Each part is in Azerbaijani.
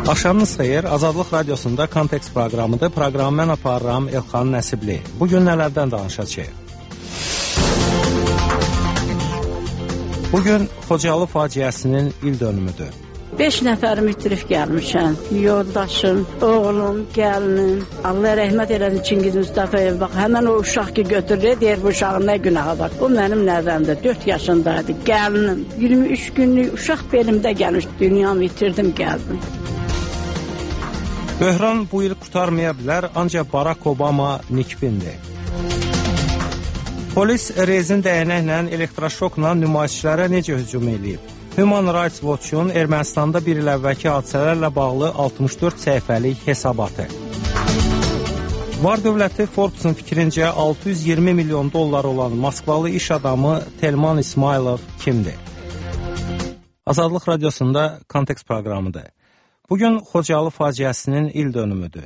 Axşamınız xeyir. Azadlıq Radiosunda Kontekst proqramıdır. Proqramı mən aparıram Elxan Nəsibli. Bugün nələrdən danışacağıq? Bugün Xocalı faciəsinin il dönümüdür. 5 nəfərimi itirib gəlmişəm. Yoldaşım, oğlum, gəlinim. Allah rəhmət eləsin Çingiz Mustafayev. Bax, həmən o uşaq ki götürür, deyir bu uşağın nə günahı var. Bu mənim nəvəmdir, 4 yaşındaydı, gəlinim. 23 günlük uşaq belimdə gəlmiş, dünyamı itirdim, gəldim. Böhran bu il qurtarmaya bilər, ancaq Barack Obama nikbindir. Polis rezin dəyənəklə, elektroşokla nümayişçilərə necə hücum edib? Human Rights Watch-un Ermənistanda bir il əvvəlki hadisələrlə bağlı 64 səhifəlik hesabatı. Var dövləti Forbes-un fikrincə 620 milyon dollar olan Moskvalı iş adamı Telman İsmailov kimdir? Azadlıq Radiosunda Kontekst proqramıdır. Bugün Xocalı faciəsinin il dönümüdür.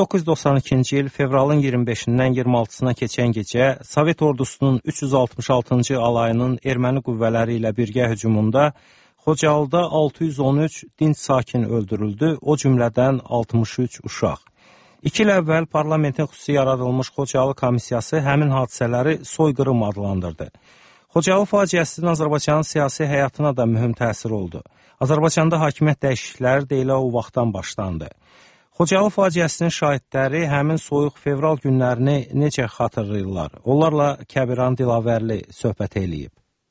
1992-ci il fevralın 25-dən 26-sına keçən gecə Sovet ordusunun 366-cı alayının erməni qüvvələri ilə birgə hücumunda Xocalıda 613 dinc sakin öldürüldü, o cümlədən 63 uşaq. 2 il əvvəl parlamentin xüsusi yaradılmış Xocalı komissiyası həmin hadisələri soyqırım adlandırdı. Xocalı faciəsinin Azərbaycanın siyasi həyatına da mühüm təsir oldu. Azərbaycanda hakimiyyət dəyişiklikləri də elə o vaxtdan başlandı. Xocalı faciəsinin şahidləri həmin soyuq fevral günlərini necə xatırlayırlar? Onlarla Kəbiran Dilavərli söhbət eləyib.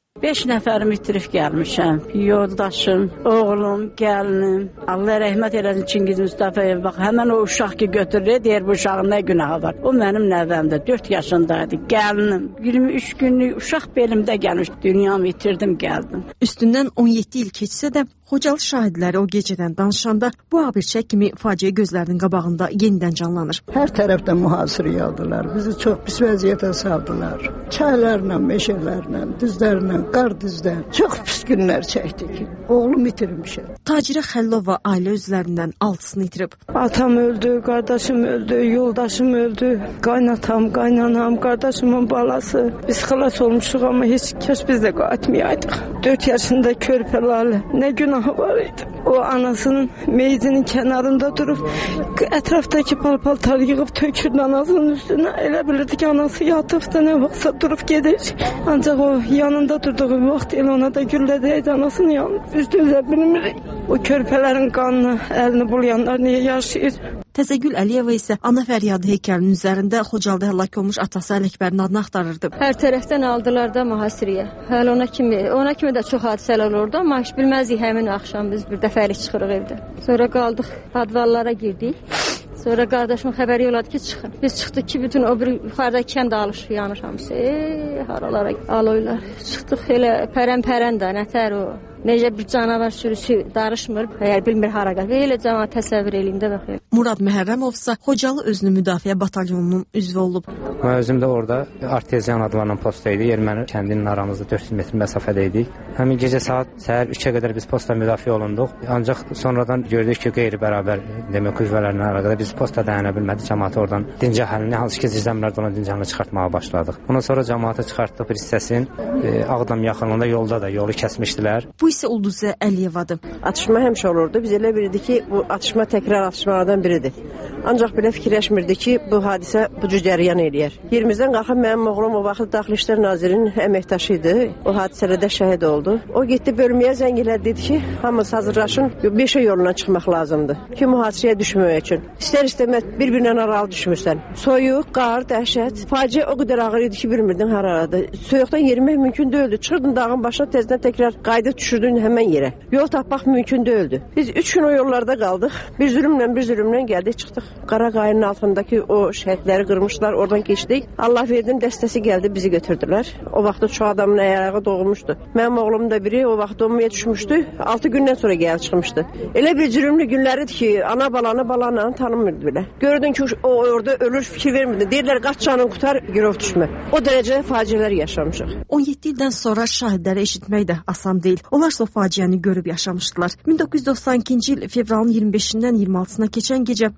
5 nəfərimi itirib gəlmişəm. Yoldaşım, oğlum, gəlinim. Allah rəhmət eləsin Çingiz Mustafayev. Bax, həmən o uşaq ki götürür, deyir bu uşağın nə günahı var. O mənim nəvəmdir, 4 yaşındaydı, gəlinim. 23 günlük uşaq belimdə gəlmiş, dünyamı itirdim, gəldim. Üstündən 17 il keçsə də Xocalı şahidləri o gecədən danışanda bu abirçək kimi faciə gözlərinin qabağında yenidən canlanır. Hər tərəfdən mühasirəyə aldılar. Bizi çox pis vəziyyətə saldılar. Çaylarla, meşələrlə, düzlərlə, qar düzlər. Çox pis günlər çəkdik. Oğlum itirmişəm. Tacirə Xəllova ailə üzvlərindən 6-sını itirib. Atam öldü, qardaşım öldü, yoldaşım öldü, qaynatam, qaynanam, qardaşımın balası. Biz xilas olmuşuq, amma heç kəs biz də qayıtmayaydıq. 4 yaşında körpələrlə nə günahı var idi. O anasının meyidinin kənarında durub ətrafdakı palpaltar yığıb tökürdü anasının üstünə. Elə bilirdi ki, anası yatıbdı, nə vaxtsa durub gedəcək. Ancaq o yanında durduğu vaxt elə ona da güllə dəydi anasının yanına. Biz dözə bilmirik. O körpələrin qanını, əlini bulayanlar niyə yaşayır? Təzəgül Əliyeva isə ana fəryadı heykəlinin üzərində Xocalıda həlak olmuş atası Ələkbərin adını axtarırdı. Hər tərəfdən aldılar da mühasirəyə. Hələ ona kimi də çox hadisələr olurdu, amma heç bilməzdik həmin axşam biz bir dəfəlik çıxırıq evdə. Sonra qaldıq, advallara girdik. Sonra qardaşımın xəbəri yolladı ki, çıxın. Biz çıxdıq ki, bütün o bir yuxarıdakı kənd alış yanır hamısı. Haralara aloylar. Çıxdıq elə pərən də, nətər o. Necə bir canavar sürüsü darışmır, əgər bilmir hara qalır. Elə cəmaət təsəvvür eləyim də baxır. Murad Məhərrəmov isə Xocalı özünü müdafiə batalyonunun üzvü olub. Mən özüm də orada arteziyan adlanan postda idi. Erməni kəndinin aramızda 400 metr məsafədə idik. Həmin gecə saat səhər 3-ə qədər biz postda müdafiə olunduq. Ancaq sonradan gördük ki, qeyri-bərabər demək qüvvələrlə əlaqədar biz postda dayana bilmədik. Cəmaət oradan dinc əhalini, hansı ki zirzəmilərdə olan dinc əhalini çıxartmağa başladıq. Ondan sonra cəmaətə çıxartdıq bir hissəsini Ağdam yaxınlığında yolda da yolu kəsmişdilər. Bu isə Ulduzə Əliyevadır. Atışma həmişə olurdu. Biz elə bilirdik ki, bu atışma təkrar atışmalardan biridir. Ancaq belə fikirləşmirdik ki, bu hadisə bu cür cəryan eləyər. Yerimizdən qalxıb mənim oğlum o vaxt Daxili İşlər Nazirinin əməkdaşı idi. O hadisələrdə şəhid oldu. O getdi bölməyə zəng elədi, dedi ki, hamınız hazırlaşın, meşə yoluna çıxmaq lazımdır ki, mühasirəyə düşməmək üçün. İstər-istəməz bir-birindən aralı düşmürsən. Soyuq, qar, dəhşət. Faciə o qədər ağır idi ki, bilmirdin haradadır. Soyuqdan yerimək mümkün deyildi. Çıxırdın dağın başına tezdən təkrar qayıdıb düşürdün həmən yerə. Yol tapmaq mümkün deyildi. Biz 3 gün o yollarda qaldıq. Bir zülümlə gəldik, çıxdıq. Qaraqayının altındakı o şəhidləri qırmışlar, oradan keçdik. Allah verdim dəstəsi gəldi, bizi götürdülər. O vaxt çox adamın ayağı doğulmuşdu. Mənim oğlum da biri o vaxt donmaya düşmüşdü. 6 gündən sonra gəlib çıxmışdı. Elə bir zülümlü günləridir ki, ana balanı tanımırdı belə. Gördün ki, o orada ölür, fikir vermirdi. Deyirlər, qaç canın qutar, girov düşmə. O dərəcədə faciələr yaşamışıq. 17 ildən sonra şahidləri eşitmək də asan deyil. Onlar o faciəni görüb yaşamışdılar. 1992-ci il fevralın 25-dən 26-sına keçən gecə keçmiş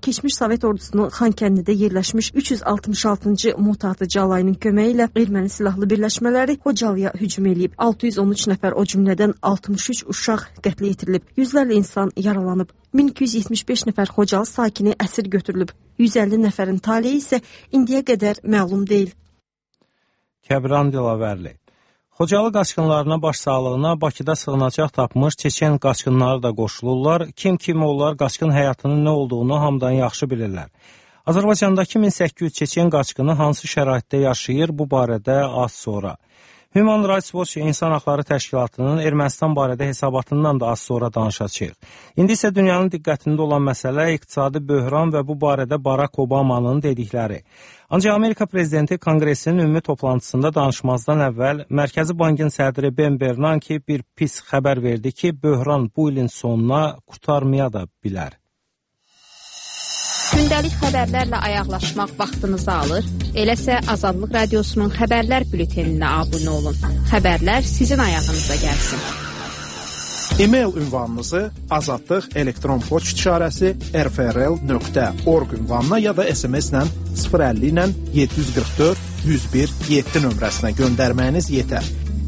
Sovet ordusunun Xankəndidə yerləşmiş 366-cı motatıcı alayının köməyi ilə erməni silahlı birləşmələri Xocalıya hücum edib. 613 nəfər, o cümlədən 63 uşaq qətlə yetirilib. Yüzlərlə insan yaralanıb. 1275 nəfər Xocalı sakini əsir götürülüb. 150 nəfərin taleyi isə indiyə qədər məlum deyil. Kəbran Dilavərli. Xocalı qaçqınlarına başsağlığına Bakıda sığınacaq tapmış Çeçen qaçqınları da qoşulurlar. Kim onlar, qaçqın həyatının nə olduğunu hamıdan yaxşı bilirlər. Azərbaycandakı 1800 Çeçen qaçqını hansı şəraitdə yaşayır, bu barədə az sonra. Human Rights Watch İnsan Haqları Təşkilatının Ermənistan barədə hesabatından da az sonra danışacağıq. İndi isə dünyanın diqqətində olan məsələ iqtisadi böhran və bu barədə Barack Obamanın dedikləri. Ancaq Amerika prezidenti Konqresinin ümumi toplantısında danışmazdan əvvəl Mərkəzi Bankın sədri Ben Bernanke bir pis xəbər verdi ki, böhran bu ilin sonuna qurtarmaya da bilər. Gündəlik xəbərlərlə ayaqlaşmaq vaxtınızı alır. Eləsə Azadlıq Radiosunun xəbərlər bülteninə abunə olun. Xəbərlər sizin ayağınıza gəlsin. E-mail ünvanınızı azadlıq elektron poçt işarəsi rfrl.org ünvanına ya da SMS-lə 050 ilə 744 101 7 nömrəsinə göndərməyiniz yetər.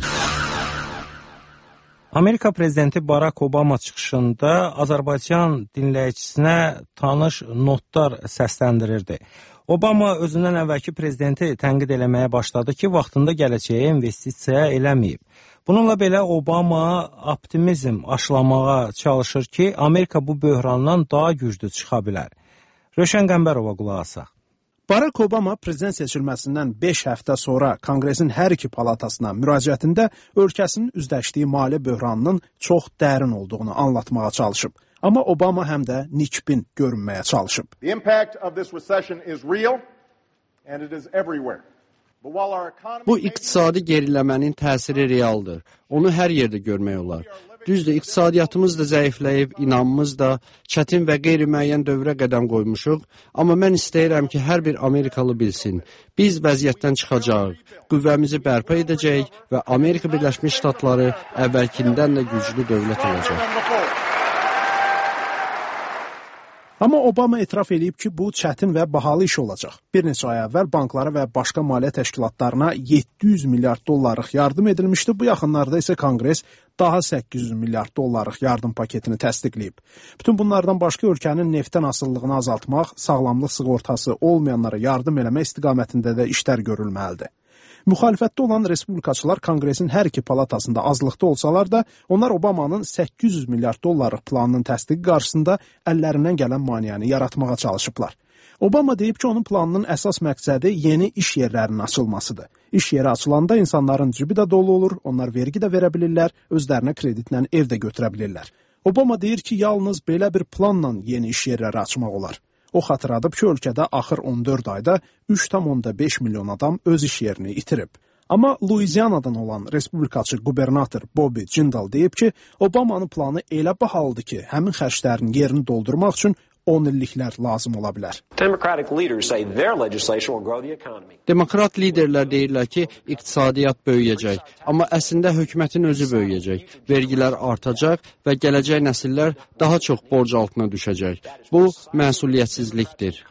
Amerika prezidenti Barack Obama çıxışında Azərbaycan dinləyicisinə tanış notlar səsləndirirdi. Obama özündən əvvəlki prezidenti tənqid eləməyə başladı ki, vaxtında gələcəyə investisiya eləməyib. Bununla belə Obama optimizm aşılamağa çalışır ki, Amerika bu böhrandan daha güclü çıxa bilər. Rövşən Qəmbərova qulaq asaq. Barack Obama prezident seçilməsindən 5 həftə sonra Konqresin hər iki palatasına müraciətində ölkəsinin üzləşdiyi maliyyə böhranının çox dərin olduğunu anlatmağa çalışıb. Amma Obama həm də nikbin görünməyə çalışıb. The impact of this recession is real and it is everywhere. Bu iqtisadi geriləmənin təsiri realdır. Onu hər yerdə görmək olar. Düzdür, iqtisadiyyatımız da zəifləyib, inamımız da çətin və qeyri-müəyyən dövrə qədəm qoymuşuq. Amma mən istəyirəm ki, hər bir Amerikalı bilsin. Biz vəziyyətdən çıxacağıq, qüvvəmizi bərpa edəcəyik və Amerika Birləşmiş Ştatları əvvəlkindən də güclü dövlət olacaq. Amma Obama etiraf edib ki, bu çətin və bahalı iş olacaq. Bir neçə ay əvvəl banklara və başqa maliyyə təşkilatlarına 700 milyard dollarlıq yardım edilmişdi. Bu yaxınlarda isə Konqres daha 800 milyard dollarlıq yardım paketini təsdiqləyib. Bütün bunlardan başqa ölkənin neftdən asılılığını azaltmaq, sağlamlıq sığortası olmayanlara yardım eləmək istiqamətində də işlər görülməlidir. Müxalifətdə olan respublikaçılar Konqresin hər iki palatasında azlıqda olsalar da, onlar Obamanın 800 milyard dollarlıq planının təsdiqi qarşısında əllərindən gələn maneəni yaratmağa çalışıblar. Obama deyib ki, onun planının əsas məqsədi yeni iş yerlərinin açılmasıdır. İş yeri açılanda insanların cibi də dolu olur, onlar vergi də verə bilirlər, özlərinə kreditlə ev də götürə bilirlər. Obama deyir ki, yalnız belə bir planla yeni iş yerləri açmaq olar. O xatırladıb ki, ölkədə axır 14 ayda 3,5 milyon adam öz iş yerini itirib. Amma Louisiana'dan olan respublikaçı qubernator Bobby Jindal deyib ki, Obamanın planı elə bahalıdır ki, həmin xərclərin yerini doldurmaq üçün 10 illiklər lazım ola bilər. Demokrat liderlər deyirlər ki, iqtisadiyyat böyüyəcək, amma əslində hökumətin özü böyüyəcək, vergilər artacaq və gələcək nəsillər daha çox borc altına düşəcək. Bu, məsuliyyətsizlikdir.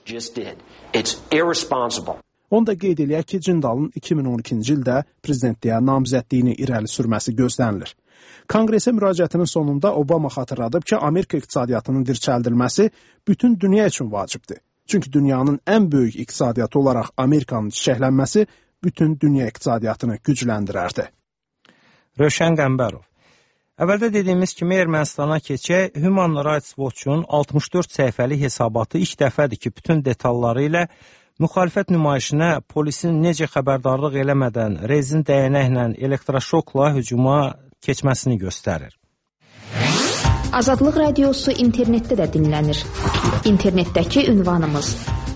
Onu da qeyd eləyək ki, Jindalın 2012-ci ildə prezidentliyə namizədliyini irəli sürməsi gözlənilir. Konqresə müraciətinin sonunda Obama xatırladıb ki, Amerika iqtisadiyyatının dirçəldilməsi bütün dünya üçün vacibdir. Çünki dünyanın ən böyük iqtisadiyyatı olaraq Amerikanın çiçəklənməsi bütün dünya iqtisadiyyatını gücləndirərdi. Rövşən Qəmbərov. Əvvəldə dediyimiz kimi Ermənistana keçək, Human Rights Watch-un 64 səhifəli hesabatı ilk dəfədir ki, bütün detalları ilə müxalifət nümayişinə polisin necə xəbərdarlıq eləmədən rezin dəyənəklə, elektroşokla hücuma keçməsini göstərir. Azadlıq Radiosu internetdə də dinlənir. İnternetdəki ünvanımız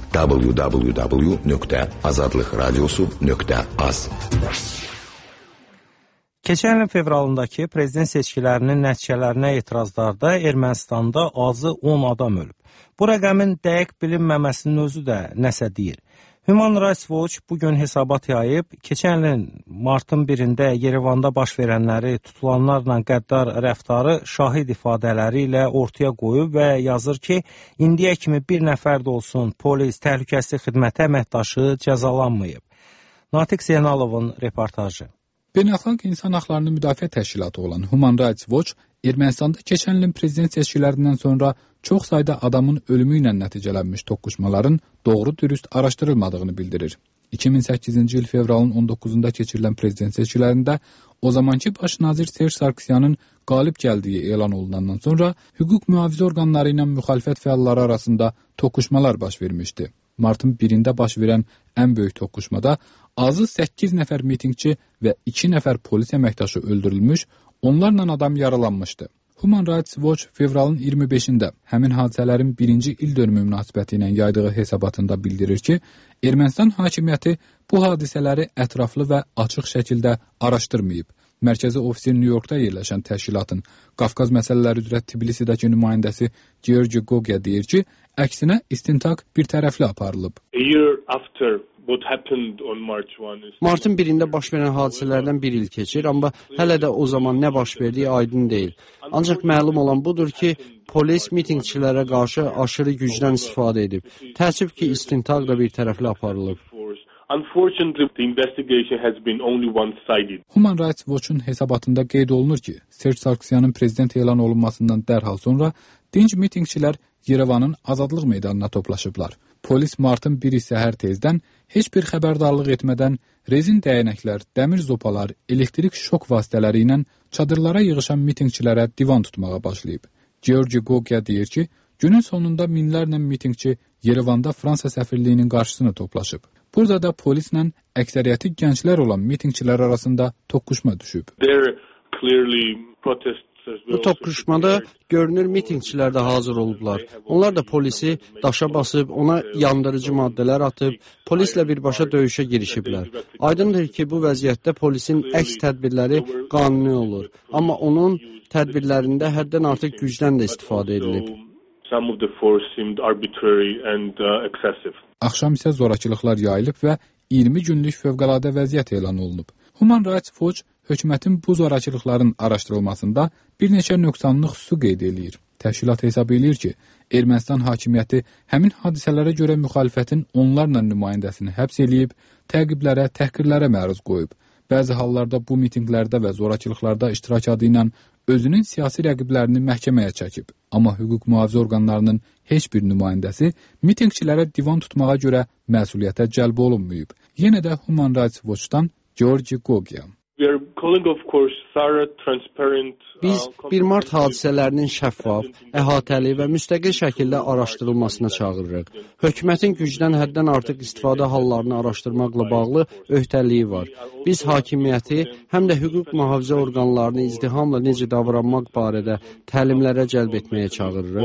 www.azadlıqradiosu.az. Keçən ilin fevralındakı prezident seçkilərinin nəticələrinə etirazlarda Ermənistanda azı 10 adam ölüb. Bu rəqəmin dəqiq bilinməməsinin özü də nəsə deyir. Human Rights Watch bugün hesabat yayıb, keçən ilin martın 1-də Yerevanda baş verənləri tutulanlarla qəddar rəftarı şahid ifadələri ilə ortaya qoyub və yazır ki, indiyə kimi bir nəfər də olsun polis, təhlükəsizlik xidməti əməkdaşı cəzalanmayıb. Natiq Zeynalovun reportajı. Beynəlxalq İnsan Haqlarını Müdafiə Təşkilatı olan Human Rights Watch Ermənistanda keçən ilin prezident seçkilərindən sonra çox sayda adamın ölümü ilə nəticələnmiş toqquşmaların doğru-dürüst araşdırılmadığını bildirir. 2008-ci il fevralın 19-da keçirilən prezident seçkilərində o zamanki baş nazir Serj Sarkisyanın qalib gəldiyi elan olunandan sonra hüquq mühafizə orqanları ilə müxalifət fəalları arasında toqquşmalar baş vermişdi. Martın 1-də baş verən ən böyük toqquşmada azı 8 nəfər mitingçi və 2 nəfər polis əməkdaşı öldürülmüş, onlarla adam yaralanmışdı. Human Rights Watch fevralın 25-də həmin hadisələrin 1-ci il dönümü münasibəti ilə yaydığı hesabatında bildirir ki, Ermənistan hakimiyyəti bu hadisələri ətraflı və açıq şəkildə araşdırmayıb. Mərkəzi ofisi New Yorkda yerləşən təşkilatın Qafqaz məsələləri üzrə Tbilisidəki nümayəndəsi Georgi Gogya deyir ki, əksinə istintaq bir tərəfli aparılıb. Martın 1-də baş verən hadisələrdən bir il keçir, amma hələ də o zaman nə baş verdiyi aydın deyil. Ancaq məlum olan budur ki, polis mitingçilərə qarşı aşırı gücdən istifadə edib. Təəssüf ki, istintaq da bir tərəfli aparılıb. Human Rights Watch-un hesabatında qeyd olunur ki, Serj Sarkisyanın prezident elan olunmasından dərhal sonra dinc mitingçilər Yerevanın Azadlıq meydanına toplaşıblar. Polis martın 1-i səhər tezdən heç bir xəbərdarlıq etmədən rezin dəyənəklər, dəmir zopalar, elektrik şok vasitələri ilə çadırlara yığışan mitingçilərə divan tutmağa başlayıb. Georgi Gogya deyir ki, günün sonunda minlərlə mitingçi Yerevanda Fransa səfirliyinin qarşısına toplaşıb. Burada da polislə əksəriyyəti gənclər olan mitingçilər arasında toqquşma düşüb. Bu toqquşmada görünür mitingçilər də hazır olublar. Onlar da polisi daşa basıb, ona yandırıcı maddələr atıb, polislə birbaşa döyüşə girişiblər. Aydındır ki, bu vəziyyətdə polisin əks tədbirləri qanuni olur. Amma onun tədbirlərində həddən artıq gücdən də istifadə edilib. Axşam isə zorakılıqlar yayılıb və 20 günlük fövqəladə vəziyyət elan olunub. Human Rights Watch hökumətin bu zorakılıqların araşdırılmasında bir neçə nöqsanlı xüsusi qeyd eləyir. Təşkilat hesab eləyir ki, Ermənistan hakimiyyəti həmin hadisələrə görə müxalifətin onlarla nümayəndəsini həbs eləyib, təqiblərə, təhqirlərə məruz qoyub. Bəzi hallarda bu mitinqlərdə və zorakılıqlarda iştirak adı ilə özünün siyasi rəqiblərini məhkəməyə çəkib. Amma hüquq mühafizə orqanlarının heç bir nümayəndəsi mitingçilərə divan tutmağa görə məsuliyyətə cəlb olunmayıb. Yenə də Human Rights Watch-dan Georgi Gogya. Biz 1 mart hadisələrinin şəffaf, əhatəli və müstəqil şəkildə araşdırılmasına çağırırıq. Hökumətin gücdən həddən artıq istifadə hallarını araşdırmaqla bağlı öhdəliyi var. Biz hakimiyyəti, həm də hüquq mühafizə orqanlarını izdihamla necə davranmaq barədə təlimlərə cəlb etməyə çağırırıq.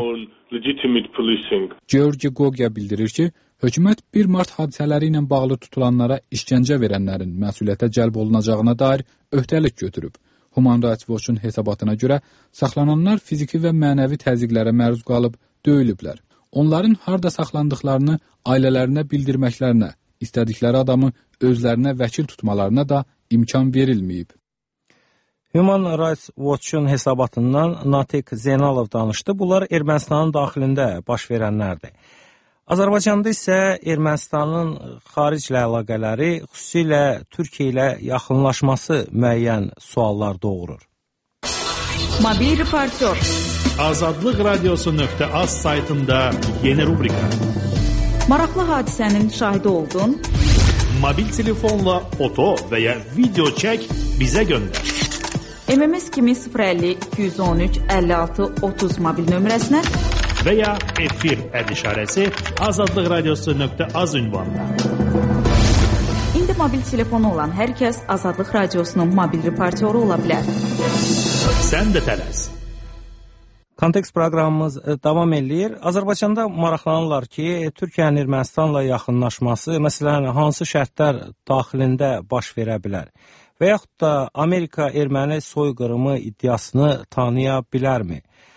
Georgi Gogya bildirir ki, hökumət 1 mart hadisələri ilə bağlı tutulanlara işgəncə verənlərin məsuliyyətə cəlb olunacağına dair öhdəlik götürüb. Human Rights Watch-un hesabatına görə saxlananlar fiziki və mənəvi təzyiqlərə məruz qalıb, döyülüblər. Onların harda saxlandıqlarını ailələrinə bildirməklərinə, istədikləri adamı özlərinə vəkil tutmalarına da imkan verilməyib. Human Rights Watch-un hesabatından Natiq Zeynalov danışdı. Bunlar Ermənistanın daxilində baş verənlərdir. Azərbaycanda isə Ermənistanın xariclə əlaqələri, xüsusilə Türkiyə ilə yaxınlaşması müəyyən suallar doğurur. Mobil reportyor. Azadlıq Radiosu.az saytında yeni rubrika. Maraqlı hadisənin şahidi oldun. Mobil telefonla foto və ya video çək, bizə göndər. MMS kimi 050 213 56 30 mobil nömrəsinə və ya efir işarəsi Azadlıq Radiosu.az ünvanına. İndi mobil telefonu olan hər kəs Azadlıq Radiosunun mobil reportyoru ola bilər. Sən də tələs. Kontekst proqramımız davam edir. Azərbaycanda maraqlanırlar ki, Türkiyənin Ermənistanla yaxınlaşması, məsələn, hansı şərtlər daxilində baş verə bilər? Və yaxud da Amerika erməni soyqırımı iddiasını tanıya bilərmi?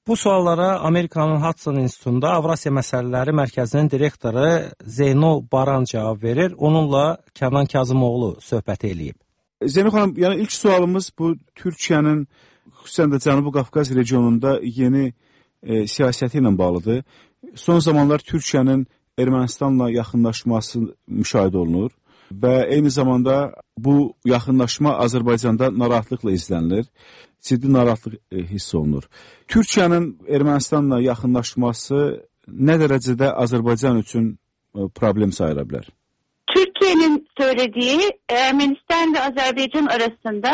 Bu suallara Amerikanın Hudson İnstitutunda Avrasiya Məsələləri Mərkəzinin direktoru Zeyno Baran cavab verir. Onunla Kənan Kazımoğlu söhbət eləyib. Zeyno xanım, yəni ilk sualımız bu Türkiyənin xüsusən də Cənubi Qafqaz regionunda yeni siyasəti ilə bağlıdır. Son zamanlar Türkiyənin Ermənistanla yaxınlaşması müşahidə olunur və eyni zamanda bu yaxınlaşma Azərbaycanda narahatlıqla izlənilir. Ciddi narahatlıq hiss olunur. Türkiyənin Ermənistanla yaxınlaşması nə dərəcədə Azərbaycan üçün problem sayıla bilər? Türkiye'nin söylediği Ermenistan ve Azerbaycan arasında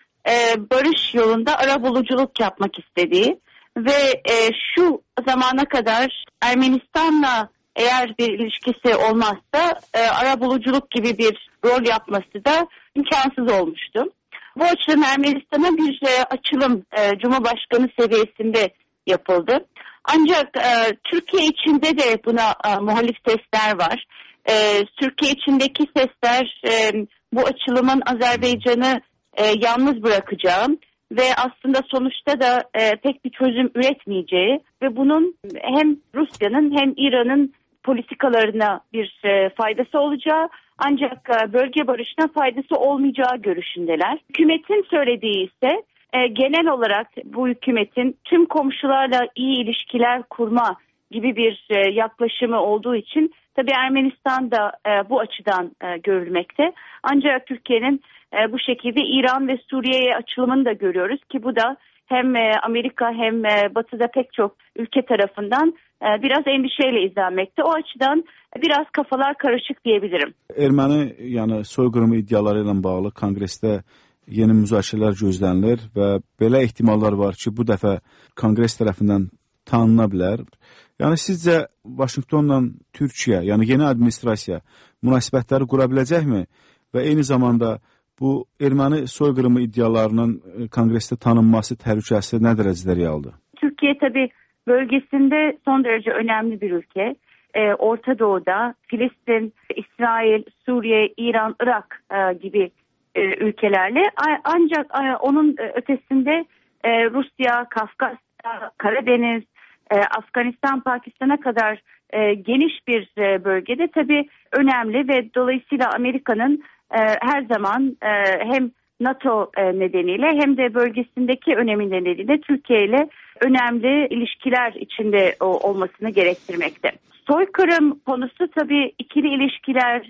barış yolunda arabuluculuk yapmak istediği ve şu zamana kadar Ermenistan'la eğer bir ilişkisi olmazsa arabuluculuk gibi bir rol yapması da imkansız olmuştu. Bu açıdan Ermenistan'a bir açılım Cumhurbaşkanı seviyesinde yapıldı. Ancak Türkiye içinde de buna muhalif sesler var. Türkiye içindeki sesler bu açılımın Azerbaycan'ı yalnız bırakacağı ve aslında sonuçta da pek bir çözüm üretmeyeceği ve bunun hem Rusya'nın hem İran'ın politikalarına bir faydası olacağı ancak bölge barışına faydası olmayacağı görüşündeler. Hükümetin söylediği ise genel olarak bu hükümetin tüm komşularla iyi ilişkiler kurma gibi bir yaklaşımı olduğu için tabii Ermenistan da bu açıdan görülmekte. Ancak Türkiye'nin bu şekilde İran ve Suriye'ye açılımını da görüyoruz ki bu da hem Amerika hem Batı'da pek çok ülke tarafından biraz endişeyle izlenmekte. O açıdan biraz kafalar karışık diyebilirim. Erməni yəni soyqırımı iddiaları ilə bağlı konqresdə yeni müzakirələr gözlənilir və belə ehtimallar var ki, bu dəfə konqres tərəfindən tanına bilər. Yəni sizcə Vaşinqtonla Türkiyə, yəni yeni administrasiya münasibətləri qura biləcəkmi və eyni zamanda bu erməni soyqırımı iddialarının konqresdə tanınması təhlükəsi nə dərəcədə realdır? Türkiye tabii bölgesinde son derece önemli bir ülke. Orta Doğu'da Filistin, İsrail, Suriye, İran, Irak gibi ülkelerle ancak onun ötesinde Rusya, Kafkasya, Karadeniz, Afganistan, Pakistan'a kadar geniş bir bölgede tabii önemli ve dolayısıyla Amerika'nın her zaman hem NATO nedeniyle hem de bölgesindeki önemi nedeniyle Türkiye ile önemli ilişkiler içinde olmasını gerektirmekte. Soykırım konusu tabii ikili ilişkilerde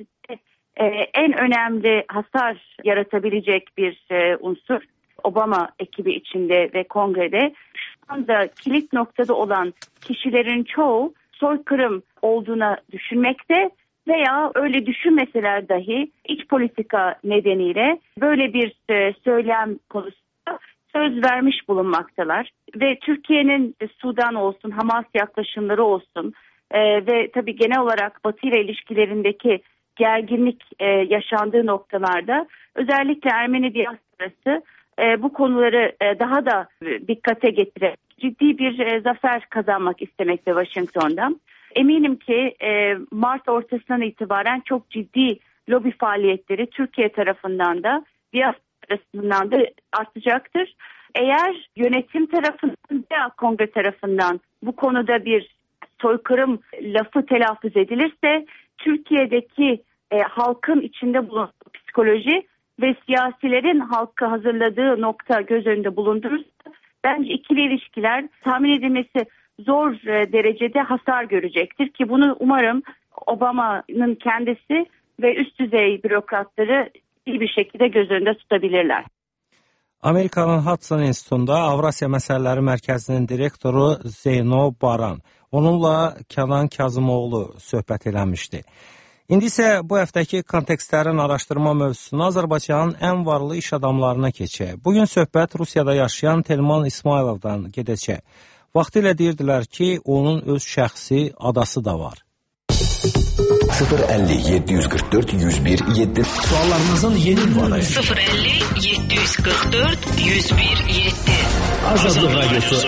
en önemli hasar yaratabilecek bir unsur. Obama ekibi içinde ve kongrede şu anda kilit noktada olan kişilerin çoğu soykırım olduğuna düşünmekte veya öyle düşünmeseler dahi iç politika nedeniyle böyle bir söylem konusunda söz vermiş bulunmaktalar. Ve Türkiye'nin Sudan olsun, Hamas yaklaşımları olsun ve tabii genel olarak Batı ile ilişkilerindeki gerginlik yaşandığı noktalarda özellikle Ermeni diasporası bu konuları daha da dikkate getirerek ciddi bir zafer kazanmak istemekte Washington'dan. Eminim ki Mart ortasından itibaren çok ciddi lobi faaliyetleri Türkiye tarafından da diasporasından da artacaktır. Eğer yönetim tarafından veya kongre tarafından bu konuda bir soykırım lafı telaffuz edilirse Türkiye'deki halkın içinde bulunduğu psikoloji ve siyasilerin halkı hazırladığı nokta göz önünde bulundurursa bence ikili ilişkiler tahmin edilmesi zor derecede hasar görecektir ki bunu umarım Obama'nın kendisi ve üst düzey bürokratları iyi bir şekilde göz önünde tutabilirler. Amerikanın Hudson İnstitutunda Avrasiya Məsələləri Mərkəzinin direktoru Zeyno Baran. Onunla Kənan Kazımoğlu söhbət eləmişdi. İndi isə bu həftəki kontekstlərin araşdırma mövzusuna Azərbaycanın ən varlı iş adamlarına keçək. Bugün söhbət Rusiyada yaşayan Telman İsmayılovdan gedəcək. Vaxtilə deyirdilər ki, onun öz şəxsi adası da var. 050 744 101 7 Suallarınızın yeni ünvanı 050 744 101 7 Azadlıq Radyosu.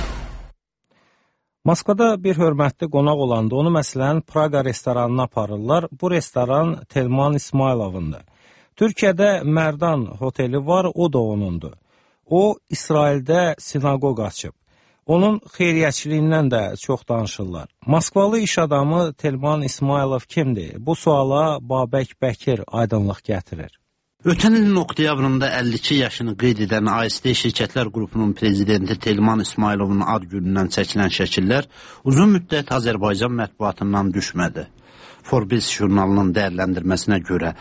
Moskvada bir hörmətli qonaq olanda onu məsələn Praqa restoranına aparırlar. Bu restoran Telman İsmayılovundur. Türkiyədə Mərdan oteli var, o da onundur. O, İsraildə sinagog açıb. Onun xeyriyyəçiliyindən də çox danışırlar. Moskvalı iş adamı Telman İsmailov kimdir? Bu suala Babək Bəkir aydınlıq gətirir. Ötən ilin oktyabrında 52 yaşını qeyd edən ASD Şirkətlər Qrupunun prezidenti Telman İsmailovun ad günündən çəkilən şəkillər uzun müddət Azərbaycan mətbuatından düşmədi. Forbes jurnalının dəyərləndirməsinə görə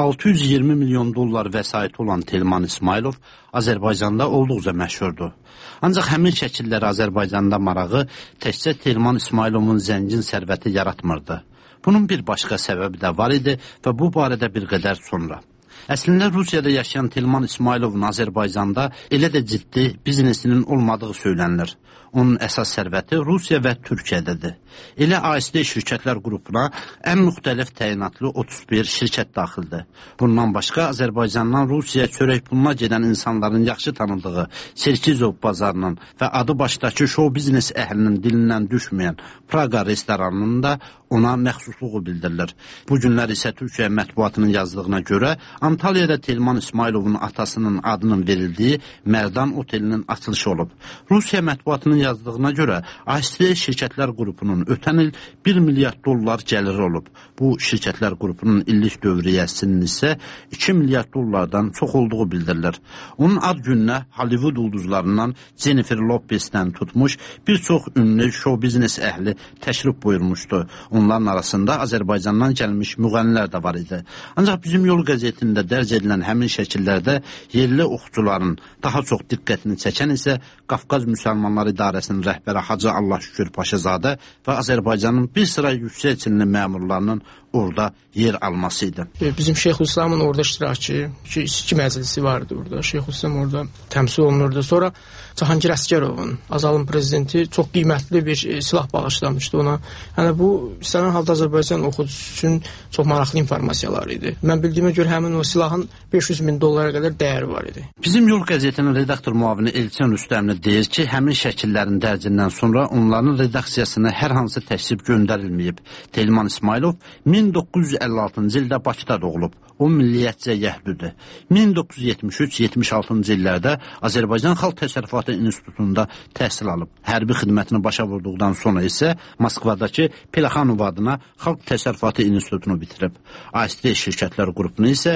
620 milyon dollar vəsaiti olan Telman İsmailov Azərbaycanda olduqca məşhurdur. Ancaq həmin şəkillər Azərbaycanda marağı təkcə Telman İsmailovun zəngin sərvəti yaratmırdı. Bunun bir başqa səbəbi də var idi və bu barədə bir qədər sonra. Əslində Rusiyada yaşayan Telman İsmailovun Azərbaycanda elə də ciddi biznesinin olmadığı söylənilir. Onun əsas sərvəti Rusiya və Türkiyədədir. Elə ASD Şirkətlər Qrupuna ən müxtəlif təyinatlı 31 şirkət daxildir. Bundan başqa Azərbaycandan Rusiyaya çörək puluna gedən insanların yaxşı tanıdığı Serkizov bazarının və adı başdakı şou biznes əhlinin dilindən düşməyən Praga restoranının da ona məxsusluğu bildirilir. Bu günlər isə Türkiyə mətbuatının yazdığına görə Antalya'da Telman İsmailovun atasının adının verildiyi Mərdan Otelinin açılışı olub. Rusiya mətbuatının yazdığına görə ASD Şirkətlər Qrupunun ötən il 1 milyard dollar gəliri olub. Bu şirkətlər qrupunun illik dövriyyəsinin isə 2 milyard dollardan çox olduğu bildirilir. Onun ad gününə Hollywood ulduzlarından Jennifer Lopez'dən tutmuş bir çox ünlü show biznes əhli təşrif buyurmuşdu. Onların arasında Azərbaycandan gəlmiş müğənnilər də var idi. Ancaq bizim Yol qəzetində dərc edilən həmin şəkillərdə yerli oxucuların daha çox diqqətini çəkən isə Qafqaz Müsəlmanları İdarəsinin rəhbəri Hacı Allahşükür Paşazadə və Azərbaycanın bir sıra yüksək çinli məmurlarının orada yer alması idi. Bizim Şeyxülislamın orada iştirakı, iki məclisi vardı orada. Şeyxülislam orada təmsil olunurdu. Sonra Cahangir Əsgərovun, Azalın prezidenti çox qiymətli bir silah bağışlamışdı ona. Yəni bu istənilən halda Azərbaycan oxucusu üçün çox maraqlı informasiyalar idi. Mən bildiyimə görə həmin o silahın 500 min dollara qədər dəyəri var idi. Bizim Yol qəzetinin redaktor müavini Elçin Rüstəmli deyir ki, həmin şəkillərin dərcindən sonra onların redaksiyasına hər hansı təksib göndərilməyib. Telman İsmailov 1956-cı ildə Bakıda doğulub. O milliyyətcə yəhdudur. 1973-76-cı illərdə Azərbaycan Xalq Təsərrüfatı İnstitutunda təhsil alıb. Hərbi xidmətini başa vurduqdan sonra isə Moskvadakı Plexanov adına Xalq Təsərrüfatı İnstitutunu bitirib. ASD Şirkətlər Qrupunu isə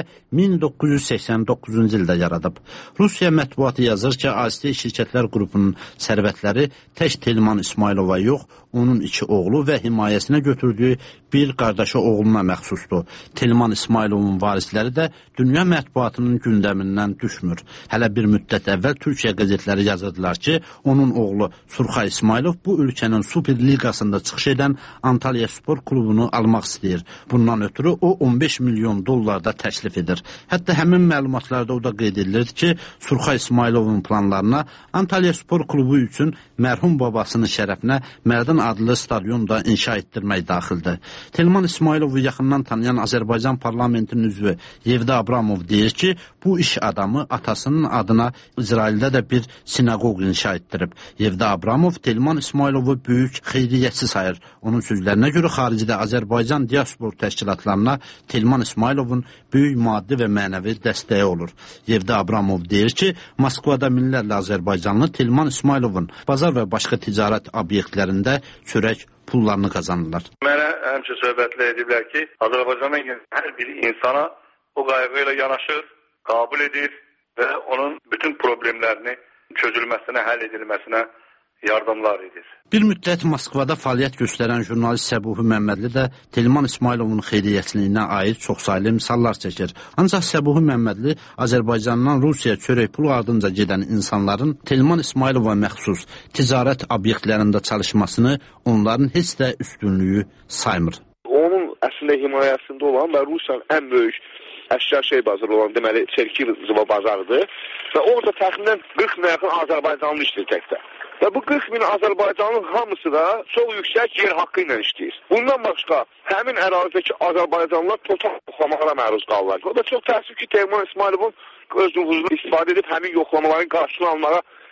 1989-cu ildə yaradıb. Rusiya mətbuatı yazır ki, ASD Şirkətlər Qrupunun sərvətləri tək Telman İsmailova yox, onun iki oğlu və himayəsinə götürdüyü bir qardaşı oğluna məxsusdur. Telman İsmailovun varisləri də dünya mətbuatının gündəmindən düşmür. Hələ bir müddət əvvəl Türkiyə qəzetləri yazırdılar ki, onun oğlu Surxay İsmailov bu ölkənin Super Liqasında çıxış edən Antalya Spor klubunu almaq istəyir. Bundan ötürü o 15 milyon dollarda təklif edir. Hətta həmin məlumatlarda o da qeyd edilirdi ki, Surxay İsmailovun planlarına Antalya Spor klubu üçün mərhum babasının şərəfinə Mərdan adlı stadion da inşa etdirmək daxildir. Telman İsmailovu yaxından tanıyan Azərbaycan parlamentinin üzvü Yevda Abramov deyir ki, bu iş adamı atasının adına İsraildə də bir sinagog inşa etdirib. Yevda Abramov Telman İsmailovu böyük xeyriyyətçi sayır. Onun sözlərinə görə xaricdə Azərbaycan diaspor təşkilatlarına Telman İsmailovun böyük maddi və mənəvi dəstəyi olur. Yevda Abramov deyir ki, Moskvada minlərlə Azərbaycanlı Telman İsmailovun bazar və başqa ticarət obyektlərində çörək pullarını qazanırlar. Mənə həmçə söhbətlə ediblər ki, Azərbaycanın hər bir insana o qayğı ilə yanaşır, qəbul edir və onun bütün problemlərini çözülməsinə, həll edilməsinə yardımlar edir. Bir müddət Moskvada fəaliyyət göstərən jurnalist Səbuhi Məmmədli də Telman İsmailovun xeyriyyəçiliyinə aid çoxsaylı misallar çəkir. Ancaq Səbuhi Məmmədli Azərbaycandan Rusiyaya çörək pulu ardınca gedən insanların Telman İsmailova məxsus ticarət obyektlərində çalışmasını onların heç də üstünlüyü saymır. Onun əslində himayəsində olan və Rusiyanın ən böyük əşya şey bazarı olan deməli Serkizov bazarıdır və orada təxminən 40 minə yaxın Azərbaycanlı işləyir təkdə. Və bu 40 min Azərbaycanın hamısı da çox yüksək yer haqqı ilə işləyir. Bundan başqa həmin ərazidəki Azərbaycanlılar total yoxlamalara məruz qalırlar. O da çox təəssüf ki, Telman İsmailovun öz nüfuzunu istifadə edib həmin yoxlamaların qarşısını almağa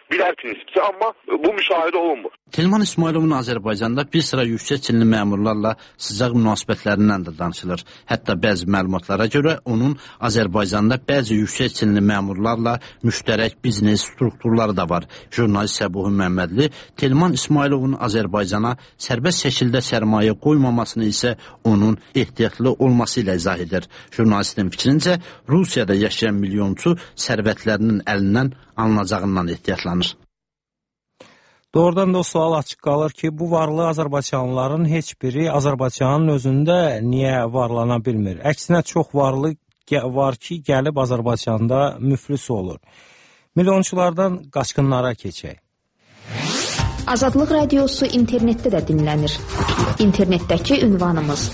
bilərsiniz. Amma bu müşahidə olunmur. Telman İsmailovun Azərbaycanda bir sıra yüksək çinli məmurlarla sıcaq münasibətlərindən də danışılır. Hətta bəzi məlumatlara görə onun Azərbaycanda bəzi yüksək çinli məmurlarla müştərək biznes strukturları da var. Jurnalist Səbuhi Məmmədli Telman İsmailovun Azərbaycana sərbəst şəkildə sərmayə qoymamasını isə onun ehtiyatlı olması ilə izah edir. Jurnalistin fikrincə Rusiyada yaşayan milyonçu sərvətlərinin əlindən alınacağından ehtiyatlanır. Doğrudan da o sual açıq qalır ki, bu varlı Azərbaycanlıların heç biri Azərbaycanın özündə niyə varlana bilmir? Əksinə çox varlı var ki, gəlib Azərbaycanda müflis olur. Milyonçulardan qaçqınlara keçək. Azadlıq radiosu internetdə də dinlənir. İnternetdəki ünvanımız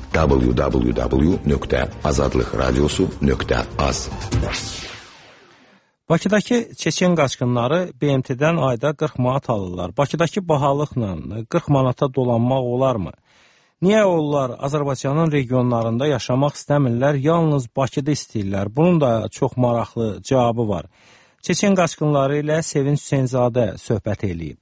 www.azadlıqradiosu.az. Bakıdakı çeçen qaçqınları BMT-dən ayda 40 manat alırlar. Bakıdakı bahalıqla 40 manata dolanmaq olarmı? Niyə onlar Azərbaycanın regionlarında yaşamaq istəmirlər, yalnız Bakıda istəyirlər? Bunun da çox maraqlı cavabı var. Çeçen qaçqınları ilə Sevinç Hüseynzadə söhbət eləyib.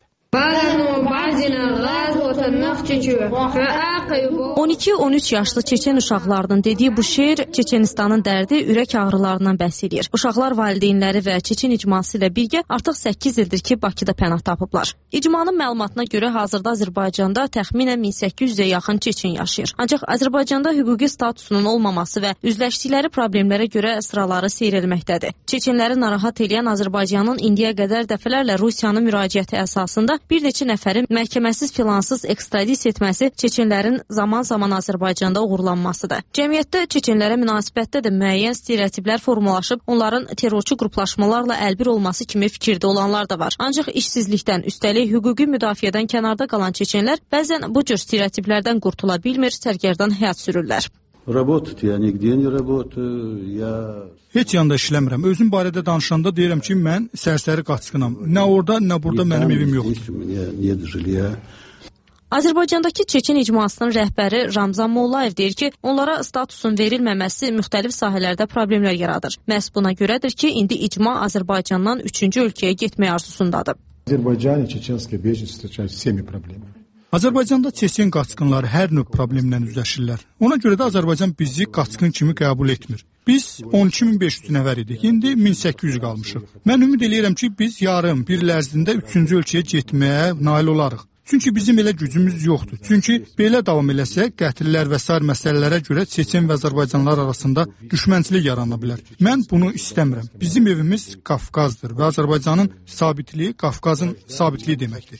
12-13 yaşlı çeçen uşaqlarının dediyi bu şeir Çeçenistanın dərdi, ürək ağrılarından bəhs edir. Uşaqlar valideynləri və Çeçen icması ilə birgə artıq 8 ildir ki, Bakıda pənah tapıblar. İcmanın məlumatına görə hazırda Azərbaycanda təxminən 1800-ə yaxın çeçen yaşayır. Ancaq Azərbaycanda hüquqi statusunun olmaması və üzləşdikləri problemlərə görə sıraları seyrəlməkdədir. Çeçenləri narahat edən Azərbaycanın indiyə qədər dəfələrlə Rusiyanın müraciəti əsasında bir neçə nəfərin məhkəməsiz filansız ekstradisiya etməsi, çeçenlərin zaman-zaman Azərbaycanda uğurlanmasıdır. Cəmiyyətdə çeçenlərə münasibətdə də müəyyən stereotiplər formalaşıb, onların terrorçu qruplaşmalarla əlbir olması kimi fikirdə olanlar da var. Ancaq işsizlikdən, üstəlik hüquqi müdafiədən kənarda qalan çeçenlər bəzən bu cür stereotiplərdən qurtula bilmir, sərgərdan həyat sürürlər. Heç yanda işləmirəm. Özüm barədə danışanda deyirəm ki, mən sərsəri qaçqınam. Nə orada, nə burada mənim evim yoxdur. Azərbaycandakı Çeçen icmasının rəhbəri Ramzan Mollayev deyir ki, onlara statusun verilməməsi müxtəlif sahələrdə problemlər yaradır. Məhz buna görədir ki, indi icma Azərbaycandan 3-cü ölkəyə getmək arzusundadır. Azərbaycanda çeçen qaçqınları hər növ problemlə üzləşirlər. Ona görə də Azərbaycan bizi qaçqın kimi qəbul etmir. Biz 12.500 nəfər idik, indi 1800 qalmışıq. Mən ümid eləyirəm ki, biz yarım, bir il ərzində 3-cü ölkəyə getməyə nail olarıq. Çünki bizim elə gücümüz yoxdur. Çünki belə davam eləsə, qətllər və sair məsələlərə görə Çeçen və Azərbaycanlılar arasında düşmənçilik yarana bilər. Mən bunu istəmirəm. Bizim evimiz Qafqazdır və Azərbaycanın sabitliyi Qafqazın sabitliyi deməkdir.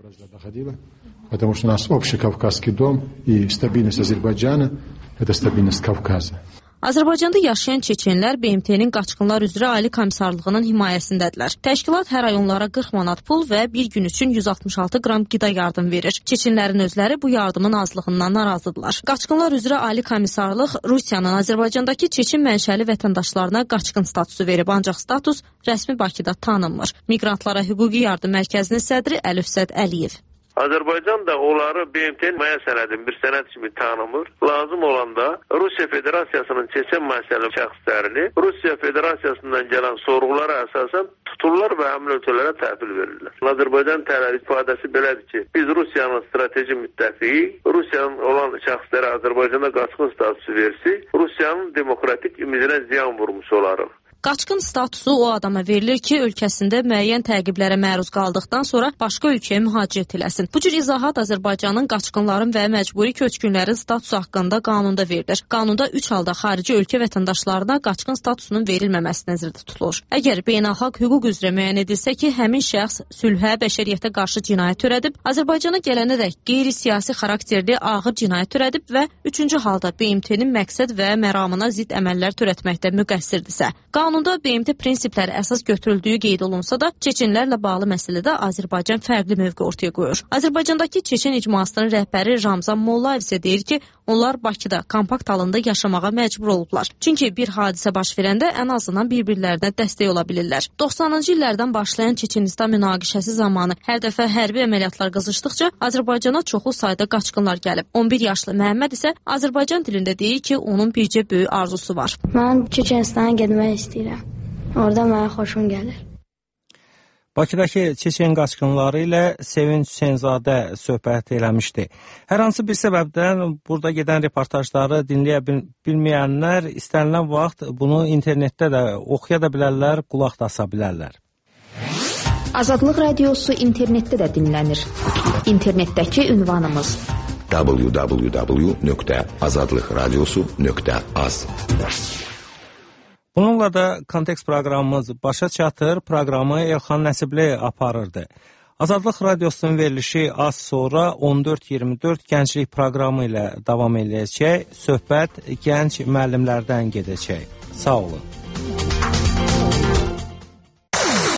Потому что у нас общий Кавказский дом и стабильность Азербайджана – это стабильность Кавказа. Azərbaycanda yaşayan çeçenlər BMT-nin qaçqınlar üzrə Ali Komissarlığının himayəsindədirlər. Təşkilat hər ay onlara 40 manat pul və bir gün üçün 166 qram qida yardım verir. Çeçenlərin özləri bu yardımın azlığından narazıdırlar. Qaçqınlar üzrə Ali Komissarlıq Rusiyanın Azərbaycandakı çeçen mənşəli vətəndaşlarına qaçqın statusu verib, ancaq status rəsmi Bakıda tanınmır. Miqrantlara hüquqi yardım mərkəzinin sədri Əlifsət Əliyev. Azərbaycan da onları BMT-nin müəyyən sənədin bir sənəd kimi tanımır. Lazım olanda Rusiya Federasiyasının Çeçen məsəli şəxslərini Rusiya Federasiyasından gələn sorğulara əsasən tuturlar və həmin ölkələrə təhvil verirlər. Azərbaycan tərəfi ifadəsi belədir ki, biz Rusiyanın strateji müttəfiqi, Rusiyanın olan şəxslərə Azərbaycanda qaçqın statusu versi, Rusiyanın demokratik imidinə ziyan vurmuş olarıq. Qaçqın statusu o adama verilir ki, ölkəsində müəyyən təqiblərə məruz qaldıqdan sonra başqa ölkəyə mühacirət eləsin. Bu cür izahat Azərbaycanın qaçqınların və məcburi köçkünlərin statusu haqqında qanunda verilir. Qanunda 3 halda xarici ölkə vətəndaşlarına qaçqın statusunun verilməməsi nəzərdə tutulur. Əgər beynəlxalq hüquq üzrə müəyyən edilsə ki, həmin şəxs sülhə, bəşəriyyətə qarşı cinayət törədib, Azərbaycana gələnədək qeyri-siyasi xarakterli ağır cinayət törədib və 3-cü halda BMT-nin məqsəd və məramına zidd əməllər törətməkdə müqəssirdirsə. Qanunda BMT prinsipləri əsas götürüldüyü qeyd olunsa da, çeçenlərlə bağlı məsələdə Azərbaycan fərqli mövqe ortaya qoyur. Azərbaycandakı çeçen icmasının rəhbəri Ramzan Mollayev isə deyir ki, onlar Bakıda kompakt halında yaşamağa məcbur olublar. Çünki bir hadisə baş verəndə ən azından bir-birlərinə dəstək ola bilirlər. 90-cı illərdən başlayan Çeçenistan münaqişəsi zamanı hər dəfə hərbi əməliyyatlar qızışdıqca Azərbaycana çoxlu sayda qaçqınlar gəlib. 11 yaşlı Məhəmməd isə Azərbaycan dilində deyir ki, onun bircə böyük arzusu var. Mən Çeçenistana getmək istəyirəm. Orada mənə xoşum gəlir. Bakıdakı Çeçen qaçqınları ilə Sevinç Hüseynzadə söhbət eləmişdi. Hər hansı bir səbəbdən burada gedən reportajları dinləyə bilməyənlər istənilən vaxt bunu internetdə də oxuya da bilərlər, qulaq da asa bilərlər. Azadlıq Radiosu internetdə də dinlənir. İnternetdəki ünvanımız www.azadlıqradiosu.az. Bununla da Kontekst proqramımız başa çatır. Proqramı Elxan Nəsibli aparırdı. Azadlıq Radiosunun verilişi az sonra 14:24 gənclik proqramı ilə davam edəcək. Söhbət gənc müəllimlərdən gedəcək. Sağ olun.